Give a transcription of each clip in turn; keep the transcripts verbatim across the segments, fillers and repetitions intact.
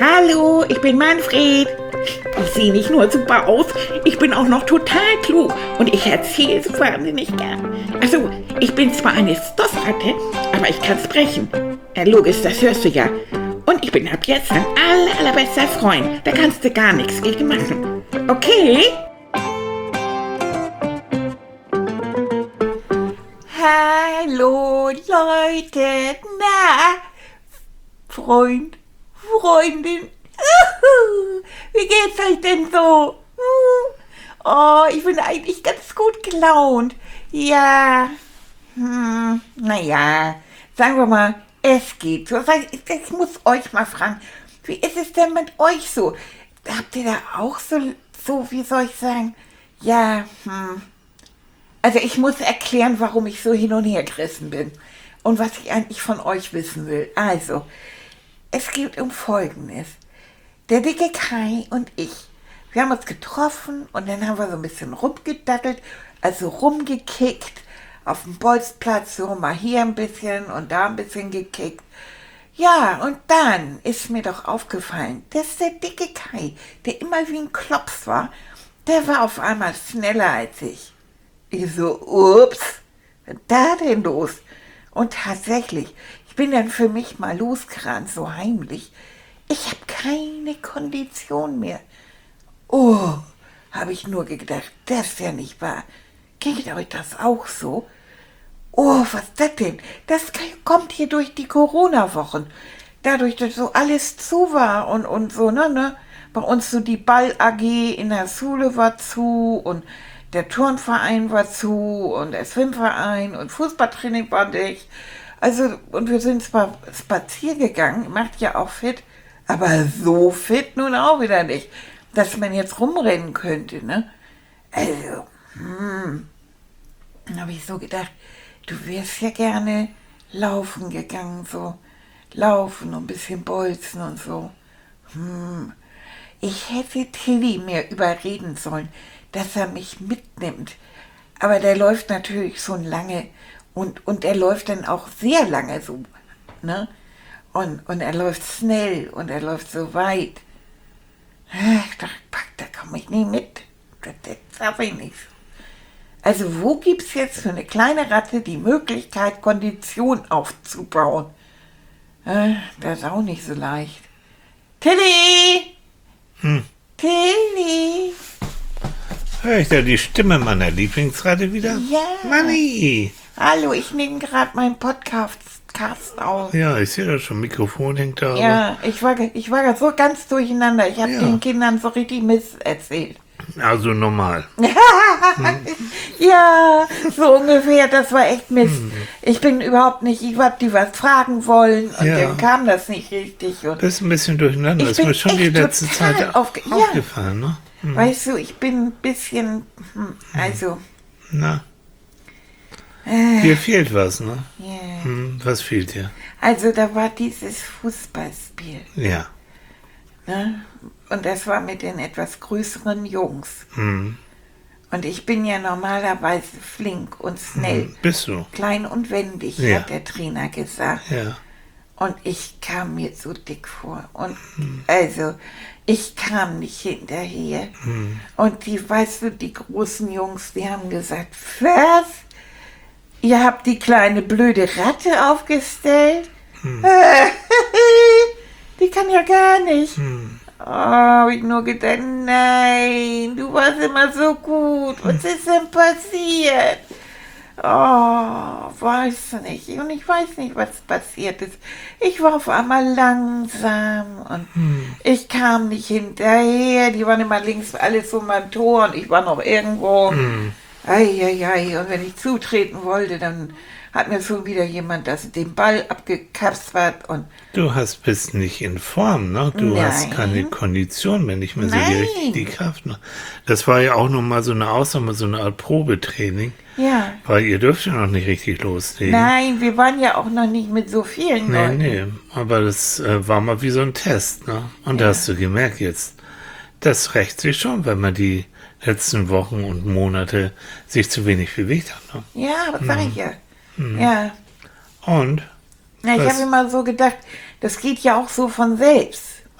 Hallo, ich bin Manfred. Ich sehe nicht nur super aus, ich bin auch noch total klug und ich erzähle so wahnsinnig gern. Also, ich bin zwar eine Stoffratte, aber ich kann sprechen. Ja, logisch, das hörst du ja. Und ich bin ab jetzt dein aller, allerbester Freund. Da kannst du gar nichts gegen machen. Okay? Hallo, Leute. Na, Freund, Freundin. Wie geht's euch denn so? Oh, ich bin eigentlich ganz gut gelaunt. Ja, hm, naja, sagen wir mal, es geht so. Ich muss euch mal fragen, wie ist es denn mit euch so? Habt ihr da auch so, so wie soll ich sagen, ja, hm. Also ich muss erklären, warum ich so hin und her gerissen bin und was ich eigentlich von euch wissen will. Also, es geht um Folgendes. Der dicke Kai und ich, wir haben uns getroffen und dann haben wir so ein bisschen rumgedattelt, also rumgekickt, auf dem Bolzplatz, so mal hier ein bisschen und da ein bisschen gekickt. Ja, und dann ist mir doch aufgefallen, dass der dicke Kai, der immer wie ein Klops war, der war auf einmal schneller als ich. Ich so, ups, was ist da denn los? Und tatsächlich, ich bin dann für mich mal losgerannt, so heimlich. Ich habe keine Kondition mehr. Oh, habe ich nur gedacht, das ist ja nicht wahr. Geht euch das auch so? Oh, was ist das denn? Das kommt hier durch die Corona-Wochen. Dadurch, dass so alles zu war und, und so, ne, ne. Bei uns so die Ball-A G in der Schule war zu und der Turnverein war zu und der Schwimmverein und Fußballtraining war dicht. Also, und wir sind zwar spazieren gegangen, macht ja auch fit, aber so fit nun auch wieder nicht, dass man jetzt rumrennen könnte, ne? Also, hm, dann habe ich so gedacht, du wärst ja gerne laufen gegangen, so laufen und ein bisschen bolzen und so. Hm, ich hätte Tilly mir überreden sollen, dass er mich mitnimmt. Aber der läuft natürlich schon lange und, und er läuft dann auch sehr lange so, ne? Und, und er läuft schnell und er läuft so weit. Ach, da, da komme ich nie mit. Das, das schaffe ich nicht. Also wo gibt es jetzt für eine kleine Ratte die Möglichkeit, Kondition aufzubauen? Äh, das ist auch nicht so leicht. Tilly! Hm. Tilly! Hör ich da die Stimme meiner Lieblingsratte wieder? Ja. Manni! Hallo, ich nehme gerade meinen Podcast auf. Ja, ich sehe das schon, Mikrofon hängt da. Ja, ich war, ich war grad so ganz durcheinander. Ich habe Ja. den Kindern so richtig Mist erzählt. Also normal. Ja, so ungefähr, das war echt Mist. Ich bin überhaupt nicht, ich hab die was fragen wollen und Ja. dann kam das nicht richtig. Und Das ist ein bisschen durcheinander. Ich Das ist mir bin schon die echt letzte total Zeit aufge- ja. aufgefallen, ne? Hm. weißt du, ich bin ein bisschen, hm, also, Na, äh, dir fehlt was, ne? yeah. Hm, was fehlt dir? Also da war dieses Fußballspiel, Ja. ne? Und das war mit den etwas größeren Jungs. Hm. Und ich bin ja normalerweise flink und schnell. Hm. Bist du? Klein und wendig, Ja. hat der Trainer gesagt. Ja. Und ich kam mir so dick vor. Und also, ich kam nicht hinterher. Hm. Und die, weißt du, die großen Jungs, die haben gesagt, was? Ihr habt die kleine blöde Ratte aufgestellt? Hm. Die kann ja gar nicht. Hm. Oh, hab ich nur gedacht, nein, du warst immer so gut. Was ist denn passiert? Oh, weiß nicht. Und ich weiß nicht, was passiert ist. Ich war auf einmal langsam und Hm. ich kam nicht hinterher. Die waren immer links alles um mein Tor und ich war noch irgendwo. Hm. Eieiei. Und wenn ich zutreten wollte, dann hat mir schon wieder jemand das, den Ball abgekapselt und Du hast, bist nicht in Form, ne? Du hast Nein. keine Kondition mehr, nicht mehr so die, Nein. richtig die Kraft. Ne? Das war ja auch noch mal so eine Ausnahme, so eine Art Probetraining, ja. weil ihr dürft ja noch nicht richtig loslegen. Nein, wir waren ja auch noch nicht mit so vielen Nee, Leuten. nee, aber das äh, war mal wie so ein Test, ne? Und da hast du gemerkt jetzt, das rächt sich schon, wenn man die letzten Wochen und Monate sich zu wenig bewegt hat, ne? Ja, das sag ich ja. Mhm. Ja. Und? Ja, ich Was? habe immer so gedacht, das geht ja auch so von selbst.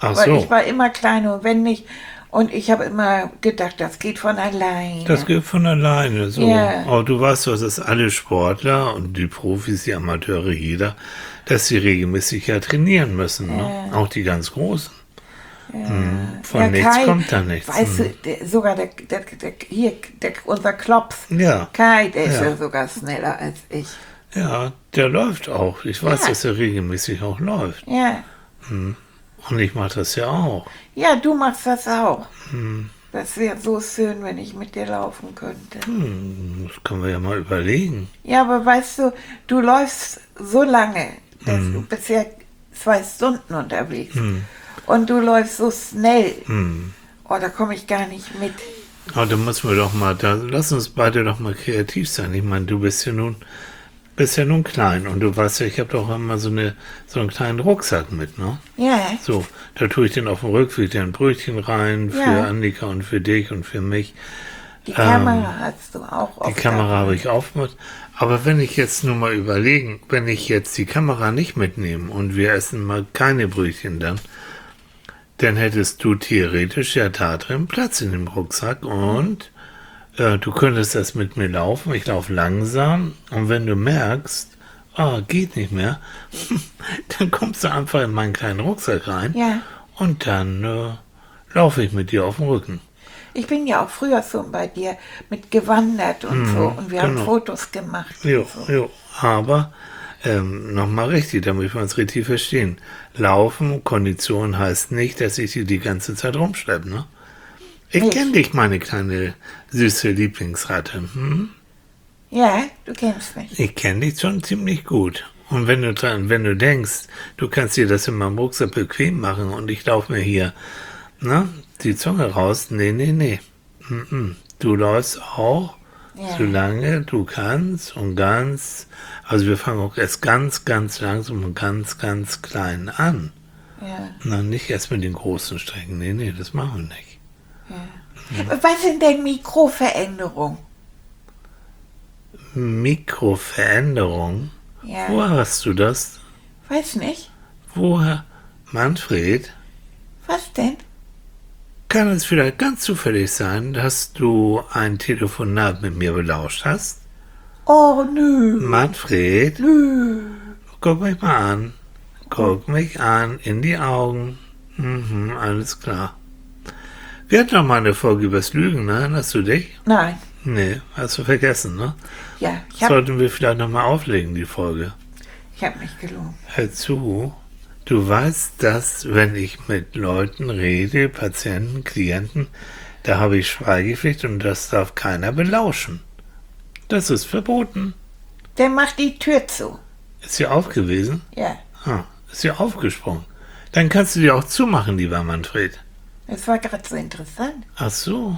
Ach Weil so. ich war immer klein und wenn nicht. Und ich habe immer gedacht, das geht von alleine. Das geht von alleine so. Ja. Aber du weißt doch, dass alle Sportler und die Profis, die Amateure, jeder, dass sie regelmäßig ja trainieren müssen. Ne? Auch die ganz Großen. Hm. Von Ja, nichts Kai, kommt da nichts. Weißt Hm. du, der, sogar der, der, der, hier, der, unser Klops, Ja. Kai, der ist Ja. ja sogar schneller als ich. Ja, der läuft auch. Ich weiß, Ja. dass er regelmäßig auch läuft. Ja, Und ich mache das ja auch. ja, du machst das auch. Hm. Das wäre so schön, wenn ich mit dir laufen könnte. Hm, das können wir ja mal überlegen. Ja, aber weißt du, du läufst so lange, dass Hm. du bist ja zwei Stunden unterwegs. Und du läufst so schnell. Hm. Oh, da komme ich gar nicht mit. Aber da müssen wir doch mal, da, lass uns beide doch mal kreativ sein. Ich meine, du bist ja nun, bist ja nun klein und du weißt ja, ich habe doch immer so, eine, so einen kleinen Rucksack mit, ne? Ja, So, da tue ich den auf dem Rückweg ein Brötchen rein für Ja. Annika und für dich und für mich. die Kamera hast du auch Die oft Kamera dabei. habe ich aufgemacht. Aber wenn ich jetzt nur mal überlegen, wenn ich jetzt die Kamera nicht mitnehme und wir essen mal keine Brötchen dann, dann hättest du theoretisch ja da drin Platz in dem Rucksack und äh, du könntest das mit mir laufen. Ich laufe langsam und wenn du merkst, ah, geht nicht mehr, dann kommst du einfach in meinen kleinen Rucksack rein Ja, und dann äh, laufe ich mit dir auf dem Rücken. ich bin ja auch früher schon bei dir mit gewandert und so. Und wir haben genau. Fotos gemacht. Jo, jo. Aber ähm, nochmal richtig, damit wir uns richtig verstehen. Laufen, Kondition heißt nicht, dass ich die die ganze Zeit rumschleppe, ne? Ich Nicht. kenne dich, meine kleine süße Lieblingsratte. Hm? Ja, du kennst mich. Ich kenne dich schon ziemlich gut. Und wenn du dran, wenn du denkst, du kannst dir das in meinem Rucksack bequem machen und ich laufe mir hier, ne, die Zunge raus, nee, nee, nee. Mm-mm. Du läufst auch, Ja. solange du kannst und ganz, also wir fangen auch erst ganz, ganz langsam und ganz, ganz klein an. Ja. Na, nicht erst mit den großen Strecken. Nee, nee, das machen wir nicht. Was sind denn Mikroveränderungen? Mikroveränderung. Ja, Woher hast du das? weiß nicht. Woher? Manfred? Was denn? Kann es vielleicht ganz zufällig sein, dass du ein Telefonat mit mir belauscht hast? Oh, nö, Manfred, nö. guck mich mal an. Guck mich an, in die Augen. Mhm, alles klar. Wir hatten noch mal eine Folge übers Lügen, ne? Erinnerst du dich? Nein, Nee, hast du vergessen, ne? ja, ich habe Sollten wir vielleicht noch mal auflegen, die Folge. ich hab mich gelogen. Hör zu, du weißt, dass, wenn ich mit Leuten rede, Patienten, Klienten, da habe ich Schweigepflicht und das darf keiner belauschen. Das ist verboten. Der macht die Tür zu. Ist sie aufgewesen? Ja, Ah, ist sie aufgesprungen. Dann kannst du die auch zumachen, lieber Manfred. das war gerade so interessant. Ach so.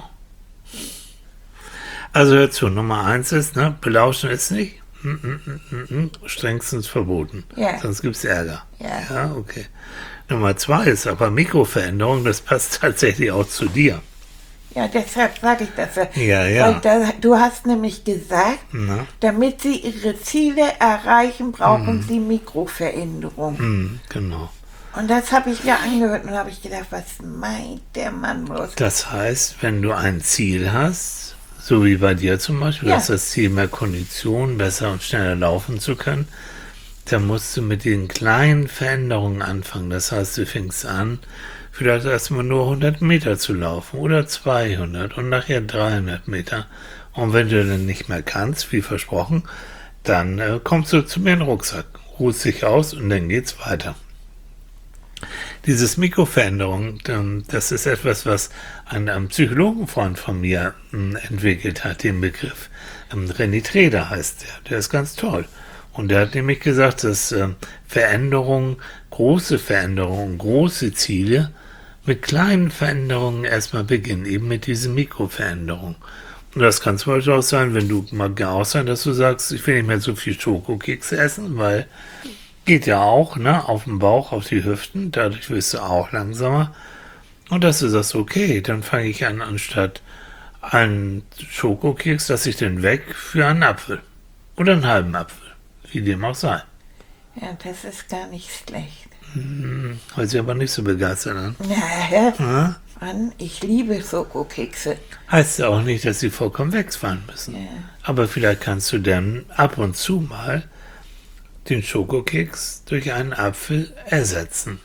Also hör zu, Nummer eins ist, ne, belauschen ist nicht. Mm, mm, mm, mm, mm, strengstens verboten. Ja. Sonst gibt's Ärger. Ja. Ja, okay. Nummer zwei ist aber Mikroveränderung, das passt tatsächlich auch zu dir. Ja, deshalb sage ich das. ja. Ja, ja. Weil da, du hast nämlich gesagt, Na? damit sie ihre Ziele erreichen, brauchen sie Mikroveränderungen. Hm, genau. Und das habe ich mir angehört und habe ich gedacht, was meint der Mann bloß? Das heißt, wenn du ein Ziel hast, so wie bei dir zum Beispiel, Ja. hast das Ziel, mehr Kondition, besser und schneller laufen zu können, dann musst du mit den kleinen Veränderungen anfangen. Das heißt, du fängst an, vielleicht erstmal nur hundert Meter zu laufen oder zweihundert und nachher dreihundert Meter. Und wenn du dann nicht mehr kannst, wie versprochen, dann äh, kommst du zu mir in den Rucksack, ruhst dich aus und dann geht's weiter. Dieses Mikroveränderung, ähm, das ist etwas, was ein, ein Psychologenfreund von mir ähm, entwickelt hat, den Begriff. Ähm, René Treder heißt der, der ist ganz toll. Und der hat nämlich gesagt, dass ähm, Veränderungen, große Veränderungen, große Ziele mit kleinen Veränderungen erstmal beginnen, eben mit diesen Mikroveränderungen. Und das kann zum Beispiel auch sein, wenn du mal auch sein, dass du sagst, ich will nicht mehr so viel Schokokekse essen, weil geht ja auch, ne, auf den Bauch, auf die Hüften, dadurch wirst du auch langsamer. Und dass du sagst, okay, dann fange ich an, anstatt einen Schokokeks, dass ich den weg für einen Apfel. Oder einen halben Apfel, wie dem auch sei. Ja, das ist gar nicht schlecht. Hm, hört sich aber nicht so begeistert an. Na, Ja? Mann, ich liebe Schokokekse. Heißt ja auch nicht, dass sie vollkommen wegfallen müssen. Ja. Aber vielleicht kannst du dann ab und zu mal den Schokokeks durch einen Apfel ersetzen.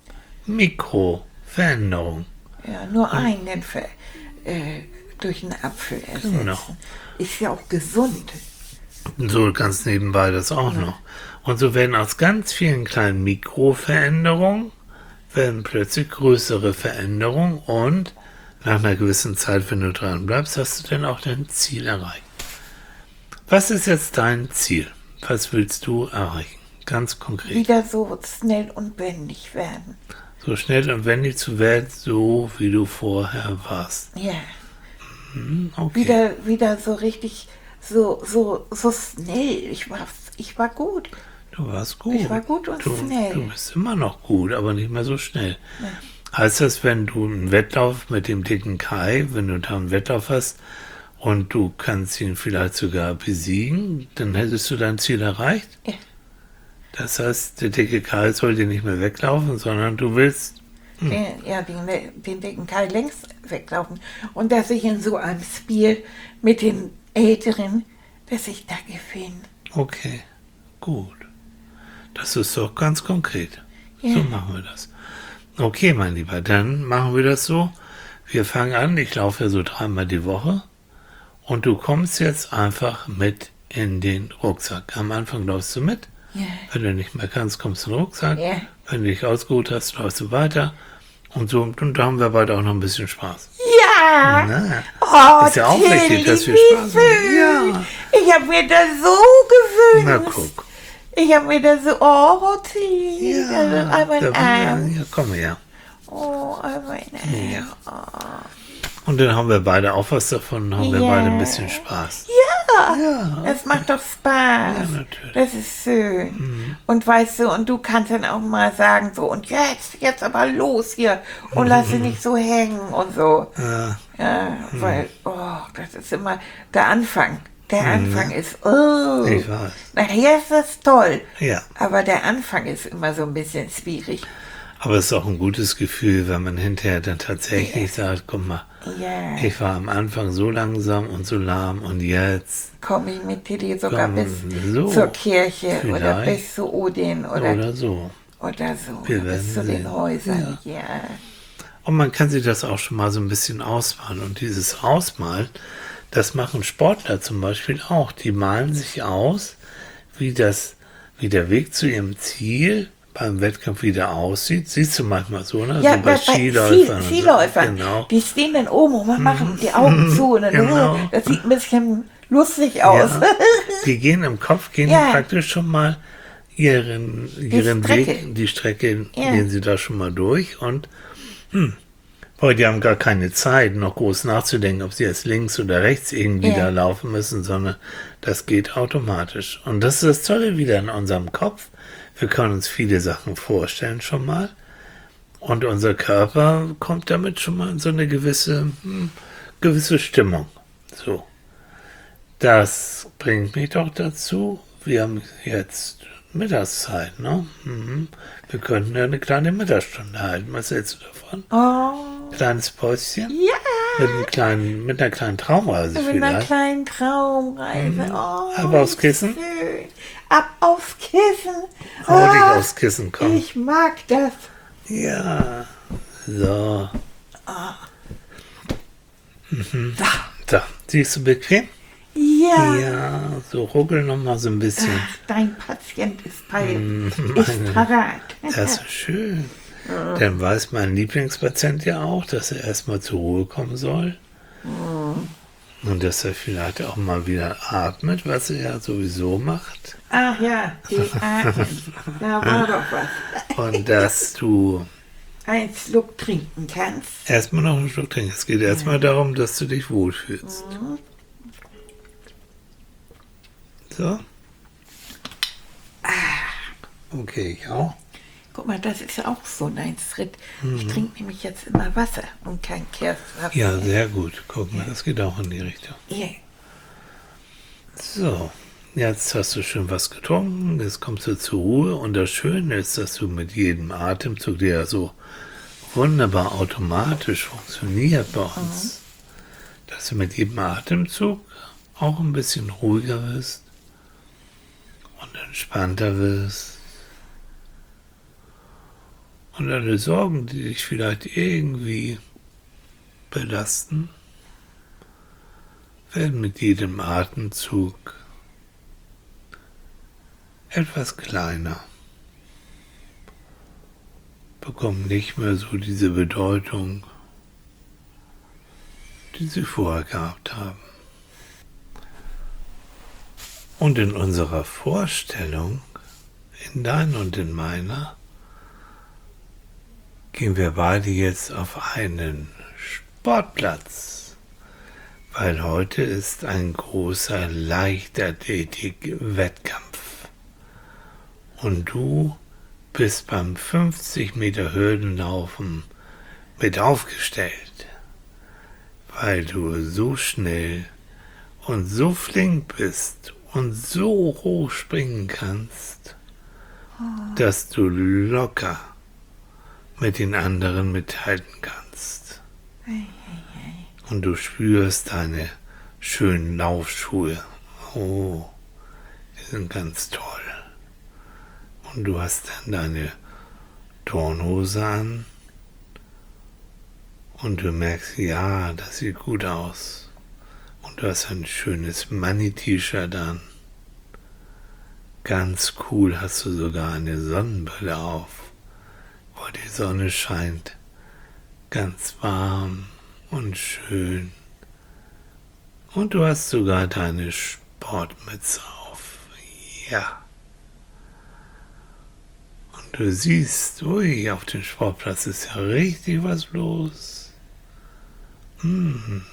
Mikroveränderung. Ja, nur einen Ver äh, durch einen Apfel ersetzen. Genau. Ist ja auch gesund. So ganz nebenbei das auch noch. Und so werden aus ganz vielen kleinen Mikroveränderungen werden plötzlich größere Veränderungen und nach einer gewissen Zeit, wenn du dran bleibst, hast du dann auch dein Ziel erreicht. Was ist jetzt dein Ziel? Was willst du erreichen? Ganz konkret. Wieder so schnell und wendig werden. So schnell und wendig zu werden, so wie du vorher warst. Ja. Hm, okay. Wieder, wieder so richtig, so, so, so schnell. Ich war, ich war gut. Du warst gut. Ich war gut und du, schnell. Du bist immer noch gut, aber nicht mehr so schnell. Ja. Heißt das, wenn du einen Wettlauf mit dem dicken Kai, wenn du da einen Wettlauf hast und du kannst ihn vielleicht sogar besiegen, dann hättest du dein Ziel erreicht? Ja. Das heißt, der dicke Kai soll dir nicht mehr weglaufen, sondern du willst... Hm. Den, ja, den, den dicken Kai längst weglaufen. Und dass ich in so einem Spiel mit den Älteren, dass ich da gewinne. Okay, gut. Das ist doch ganz konkret. Ja. So machen wir das. Okay, mein Lieber, dann machen wir das so. Wir fangen an, ich laufe ja so dreimal die Woche und du kommst jetzt einfach mit in den Rucksack. Am Anfang läufst du mit. Ja. Wenn du nicht mehr kannst, kommst du in den Rucksack. Ja. Wenn du dich ausgeruht hast, läufst du weiter. Und so, und da haben wir beide auch noch ein bisschen Spaß. Ja! Na, Oh, ist ja auch Tilly, wichtig, dass wir wie Spaß schön. haben. Ja. Ich habe mir das so gewünscht. Na guck. Ich habe mir das so, oh, Tilly, Ja, das ist einmal da, ein ja, Arm. ja, komm her. Oh, einmal ein Ja. Arm. Und dann haben wir beide auch was davon, haben wir Ja. beide ein bisschen Spaß. Ja, Ja. das macht doch Spaß. Ja, natürlich. Das ist schön. Und weißt du, und du kannst dann auch mal sagen so, und jetzt, jetzt aber los hier und lass sie nicht so hängen und so. Ja. Ja, weil, oh, das ist immer der Anfang. Der Anfang ist, oh. Ich weiß. Nachher ist das toll. Ja. Aber der Anfang ist immer so ein bisschen schwierig. Aber es ist auch ein gutes Gefühl, wenn man hinterher dann tatsächlich sagt, guck mal, Ja, ich war am Anfang so langsam und so lahm und jetzt komme ich mit Tilly sogar Komm, bis so, zur Kirche oder vielleicht. bis zu Odin oder, oder so. oder so. Wir Oder bis werden zu den sehen. Häusern. Ja. Und man kann sich das auch schon mal so ein bisschen ausmalen. Und dieses Ausmalen, das machen Sportler zum Beispiel auch. Die malen sich aus, wie das, wie der Weg zu ihrem Ziel beim Wettkampf wieder aussieht. Siehst du manchmal so, ne? Ja, so bei Skiläufern. und so. Skiläufern. Genau. Die stehen dann oben und man machen die Augen zu. Und dann, Genau. das sieht ein bisschen lustig aus. Ja. Die gehen im Kopf, gehen Ja. praktisch schon mal ihren, ihren Strecke. Weg, die Strecke, Ja. gehen sie da schon mal durch und hm, boah, die haben gar keine Zeit, noch groß nachzudenken, ob sie jetzt links oder rechts irgendwie Ja. da laufen müssen, sondern das geht automatisch. Und das ist das Tolle wieder in unserem Kopf. Wir können uns viele Sachen vorstellen schon mal. Und unser Körper kommt damit schon mal in so eine gewisse, hm, gewisse Stimmung. So. Das bringt mich doch dazu. Wir haben jetzt Mittagszeit, ne? Mhm. Wir könnten ja eine kleine Mittagsstunde halten. Was hältst du davon? Oh, Kleines Päuschen? ja. Mit, einem kleinen, mit einer kleinen Traumreise Mit einer vielleicht. kleinen Traumreise. Oh, Ab aufs Kissen? Schön. Ab aufs Kissen. Hau dich Ah, aufs Kissen, komm. Ich mag das. Ja. So. Mhm. Da. Da. Siehst du bequem? Ja. Ja. So ruckel noch mal so ein bisschen. Ach, dein Patient ist bei, Mhm, ist meine- parat. Das ist schön. Dann weiß mein Lieblingspatient ja auch, dass er erstmal zur Ruhe kommen soll. Und dass er vielleicht auch mal wieder atmet, was er ja sowieso macht. Ach ja, die Atmen. Da war doch was. Und dass du Ein Schluck trinken kannst. erstmal noch einen Schluck trinkst. Es geht erstmal darum, dass du dich wohlfühlst. So. Okay, ich auch. Guck mal, das ist ja auch so ein Schritt. Ich trinke nämlich jetzt immer Wasser und kein Kerswaffen. Ja, sehr gut. Guck mal, das geht auch in die Richtung. Ja. So, Jetzt hast du schön was getrunken, jetzt kommst du zur Ruhe und das Schöne ist, dass du mit jedem Atemzug, der ja so wunderbar automatisch funktioniert bei uns, dass du mit jedem Atemzug auch ein bisschen ruhiger wirst und entspannter wirst. Und alle Sorgen, die dich vielleicht irgendwie belasten, werden mit jedem Atemzug etwas kleiner, bekommen nicht mehr so diese Bedeutung, die sie vorher gehabt haben. Und in unserer Vorstellung, in deiner und in meiner, gehen wir beide jetzt auf einen Sportplatz, weil heute ist ein großer Leichtathletik-Wettkampf. Und du bist beim fünfzig Meter Hürdenlaufen mit aufgestellt, weil du so schnell und so flink bist und so hoch springen kannst, dass du locker mit den anderen mithalten kannst. Und du spürst deine schönen Laufschuhe. Oh, die sind ganz toll. Und du hast dann deine Turnhose an und du merkst, ja, das sieht gut aus. Und du hast ein schönes Money-T-Shirt an. Ganz cool, hast du sogar eine Sonnenbrille auf, wo die Sonne scheint. Ganz warm und schön. Und du hast sogar deine Sportmütze auf. Ja. Du siehst, ui, auf dem Sportplatz ist ja richtig was los. Hm.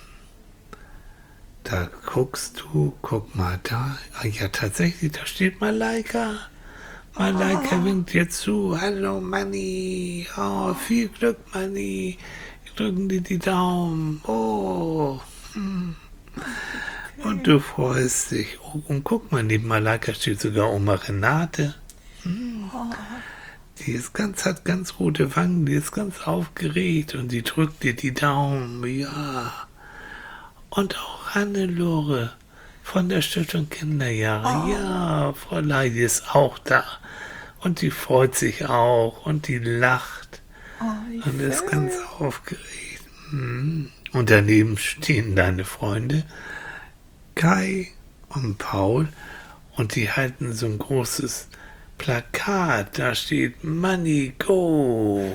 Da guckst du, guck mal da. Ah, ja, tatsächlich, da steht Malaika. Malaika oh. winkt dir zu. Hallo, Manni. Oh, viel Glück, Manni. Drücken dir die Daumen. Oh. Hm. Und du freust dich. Oh, und guck mal, neben Malaika steht sogar Oma Renate. Hm. Oh. Die ist ganz, hat ganz rote Wangen, die ist ganz aufgeregt und die drückt dir die Daumen, ja. Und auch Hannelore von der Stiftung Kinderjahre, oh. ja, Frau Leidi ist auch da. Und die freut sich auch und die lacht oh, und ist ganz aufgeregt. Und daneben stehen deine Freunde Kai und Paul und die halten so ein großes Plakat, da steht Money Go.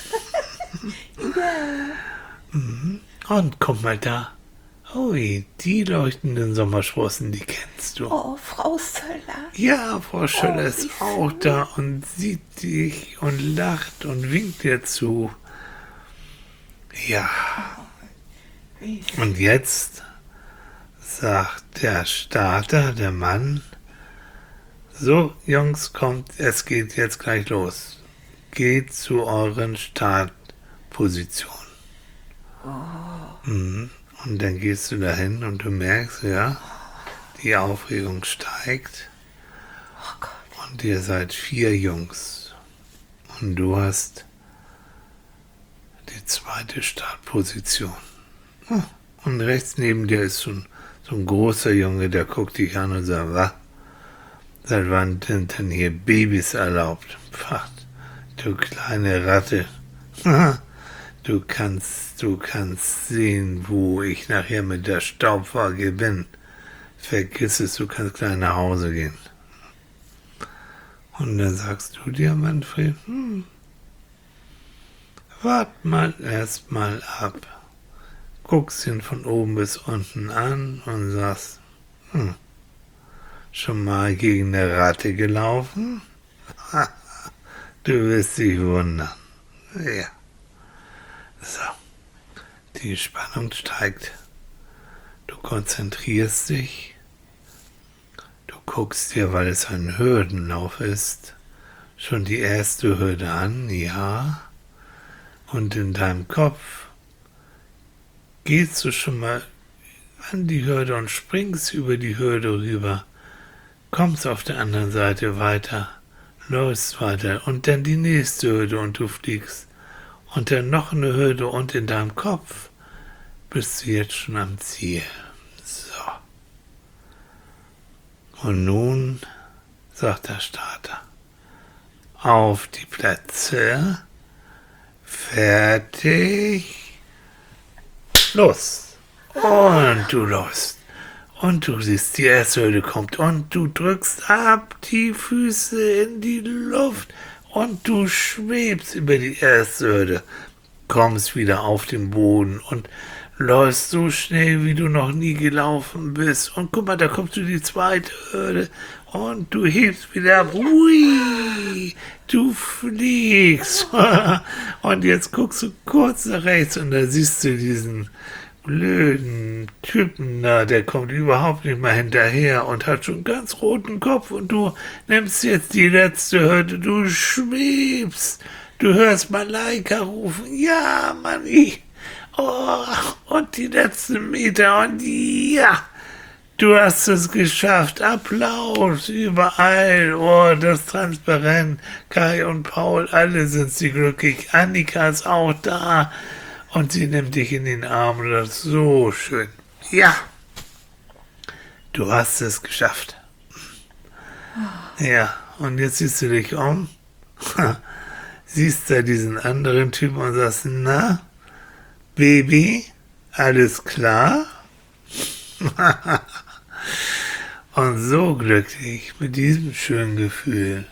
Ja. Und guck mal da. Ui, die leuchtenden Sommersprossen, die kennst du. Oh, Frau Söller. Ja, Frau Söller oh, ist auch schön. Da und sieht dich und lacht und winkt dir zu. Ja. Oh, und jetzt sagt der Starter, der Mann, so, Jungs, kommt, es geht jetzt gleich los. Geht zu euren Startpositionen. Oh. Mhm. Und dann gehst du dahin und du merkst, ja, die Aufregung steigt. Oh Gott. Und ihr seid vier Jungs. Und du hast die zweite Startposition. Oh. Und rechts neben dir ist so ein, so ein großer Junge, der guckt dich an und sagt, was? Seit wann sind denn hier Babys erlaubt? Pfach, du kleine Ratte. Du kannst, du kannst sehen, wo ich nachher mit der Staubwaage bin. Vergiss es, du kannst gleich nach Hause gehen. Und dann sagst du dir, Manfred, hm, wart mal erst mal ab. Guckst ihn von oben bis unten an und sagst, hm, schon mal gegen eine Ratte gelaufen? Du wirst dich wundern. Ja. So. Die Spannung steigt. Du konzentrierst dich. Du guckst dir, weil es ein Hürdenlauf ist, schon die erste Hürde an, ja. Und in deinem Kopf gehst du schon mal an die Hürde und springst über die Hürde rüber. kommst auf der anderen Seite weiter, läufst weiter und dann die nächste Hürde und du fliegst. Und dann noch eine Hürde und in deinem Kopf bist du jetzt schon am Ziel. So. Und nun sagt der Starter, auf die Plätze, fertig, los. Und du läufst. Und du siehst, die erste Hürde kommt und du drückst ab die Füße in die Luft und du schwebst über die erste Hürde, kommst wieder auf den Boden und läufst so schnell, wie du noch nie gelaufen bist. Und guck mal, da kommst du die zweite Hürde und du hebst wieder ab. Hui, du fliegst. Und jetzt guckst du kurz nach rechts und da siehst du diesen blöden Typen da, der kommt überhaupt nicht mehr hinterher und hat schon ganz roten Kopf und du nimmst jetzt die letzte Hürde, du schwebst, du hörst Malaika rufen, ja, Manni, oh, und die letzten Meter und ja, du hast es geschafft, Applaus überall, oh, das Transparent, Kai und Paul, alle sind sie glücklich, Annika ist auch da. Und sie nimmt dich in den Arm, das ist so schön. Ja, du hast es geschafft. Ja, und jetzt siehst du dich um, siehst da diesen anderen Typen und sagst, na, Baby, alles klar? Und so glücklich, mit diesem schönen Gefühl.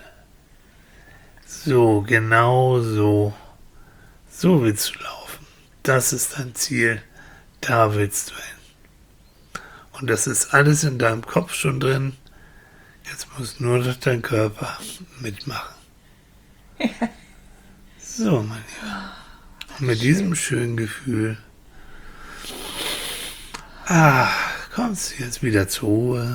So, genau so. So willst du laufen. Das ist dein Ziel, da willst du hin. Und das ist alles in deinem Kopf schon drin. Jetzt muss nur noch dein Körper mitmachen. So, mein Lieber. Und mit diesem schönen Gefühl ah, kommst du jetzt wieder zur Ruhe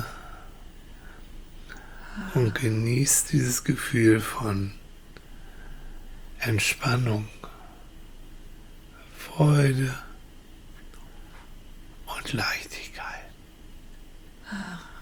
und genießt dieses Gefühl von Entspannung, Freude und Leichtigkeit.